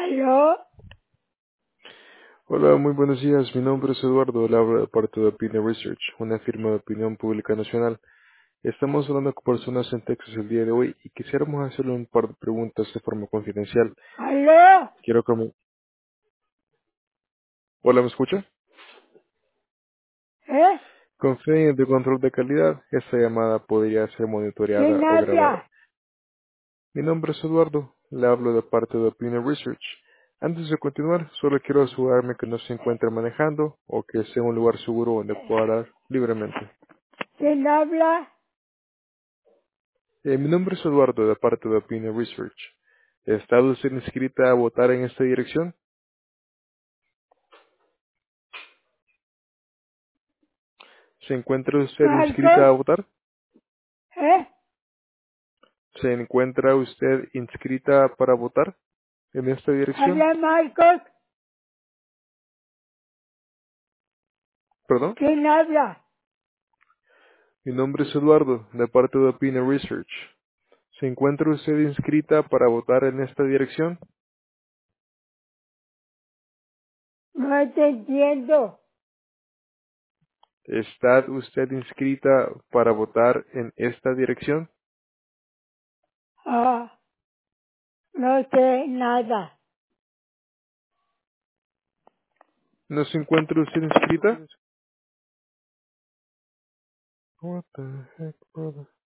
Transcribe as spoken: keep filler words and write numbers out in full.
¿Aló? Hola, muy buenos días. Mi nombre es Eduardo. Le hablo de parte de Opinion Research, una firma de opinión pública nacional. Estamos hablando con personas en Texas el día de hoy y quisiéramos hacerle un par de preguntas de forma confidencial. ¿Aló? Quiero que me... Hola, ¿me escucha? ¿Eh? Con fines de control de calidad, esta llamada podría ser monitoreada ¿Quién o grabada. habla? Mi nombre es Eduardo. Le hablo de parte de Opinion Research. Antes de continuar, solo quiero asegurarme que no se encuentre manejando o que sea un lugar seguro donde pueda hablar libremente. ¿Quién habla? Eh, mi nombre es Eduardo, de parte de Opinion Research. ¿Está usted inscrita a votar en esta dirección? ¿Se encuentra usted inscrita a ¿Marcos? votar? ¿Eh? ¿Se encuentra usted inscrita para votar en esta dirección? ¿Habla Marcos? ¿Perdón? ¿Quién habla? Mi nombre es Eduardo, de parte de Opinion Research. ¿Se encuentra usted inscrita para votar en esta dirección? No te entiendo. ¿Está usted inscrita para votar en esta dirección? Ah, no sé nada. ¿No se encuentra usted inscrita? What the heck, brother?